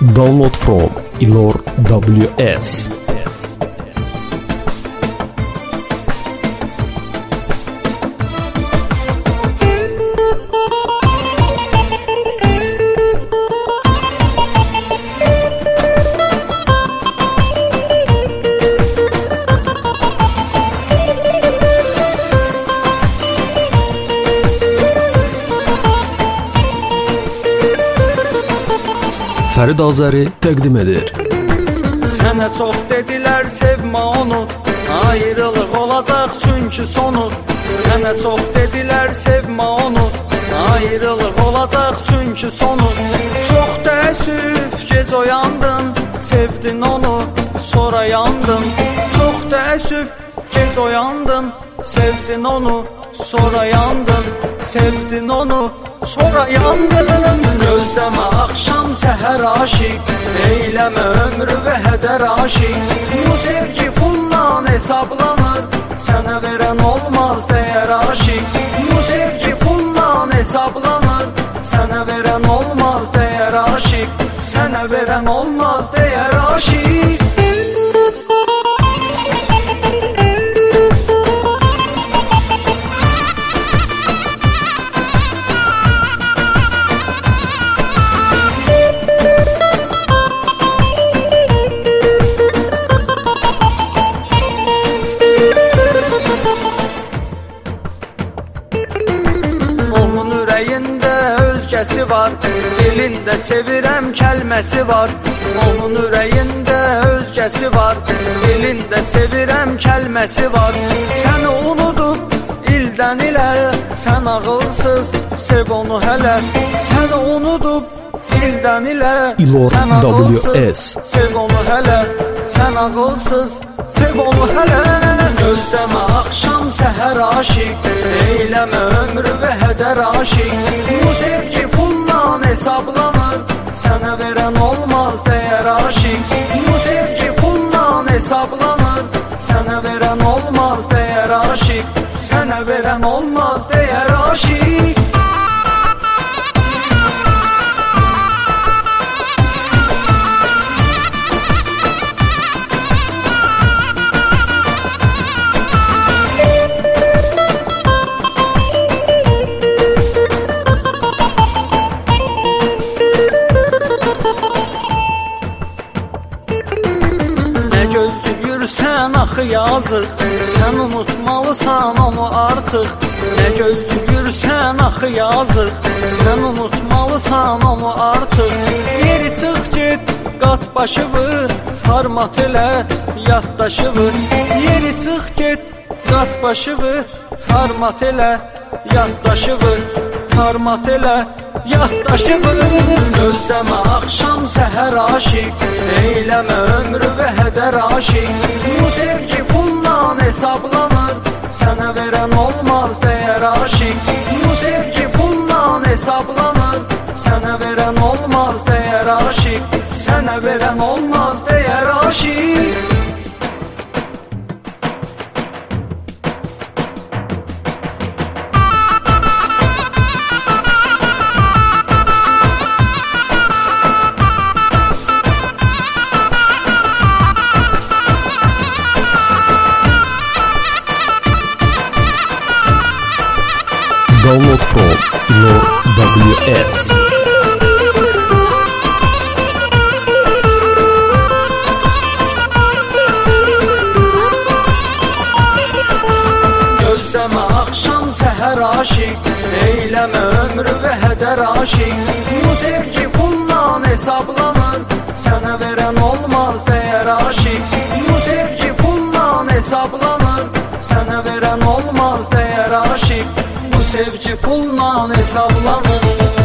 Download from Ilor WS. Fərid Azəri təqdim edir. Sənə çox dedilər sevmə onu, ayrılıq olacaq çünki sonu. Sənə çox dedilər sevmə onu, ayrılıq olacaq çünki sonu. Çox təəssüf gec oyandın, sevdin onu, sonra yandın. Çox təəssüf gec oyandın, sevdin onu, sonra yandın. Sevdin onu, sonra yandın. Gözləmə axşam səhər aşiq, eyləmə ömrü və hədər aşiq. Bu sevgi pulla hesablanır, sənə verən olmaz dəyər aşiq. Bu sevgi pulla hesablanır, sənə verən olmaz dəyər aşiq. Sənə verən olmaz dəyər aşiq. Var, dilində sevirəm kəlməsi var. Onun ürəyində özgəsi var, dilində sevirəm kəlməsi var. Səni unudub ildən ilə, sən ağılsız, sev onu hələ. Səni unudub ildən ilə, sən ağılsız, sev onu hələ. Sən ağılsız, sev onu hələ. Gözləmə axşam səhər aşiq, eyləmə ömrü və hədər aşiq. Bu sevgi pulla hesablanır, sənə verən olmaz dəyər aşiq. Bu sevgi pulla hesablanır, sənə verən olmaz dəyər aşiq. Sənə verən olmaz dəyər aşiq. Sən axı yazıq, sən unutmalısan onu artıq. Nə gözləyirsən axı yazıq, sən unutmalısan onu artıq. Yeri çıx get, qat başı vır, format elə, yaddaşı vır. Yeri çıx get, qat başı vır, format elə, yaddaşı vır. Format elə, yaddaşı vır. Gözləmə axşam səhər aşiq, eyləmə ömrü və hədər aşiq. Bu sevgi pulla hesablanır, sənə verən olmaz dəyər aşiq. Bu sevgi pulla hesablanır, sənə verən olmaz dəyər aşiq. Sənə verən olmaz dəyər aşiq. Download from Ilor WS. Gözləmə axşam səhər aşiq, eyləmə ömrü və hədər aşiq. Bu sevgi pulla hesablanır, sənə verən olmaz dəyər aşiq. Bu sevgi pulla hesablanır, sənə verən olmaz dəyər aşiq. Bu sevgi pulla hesablanır.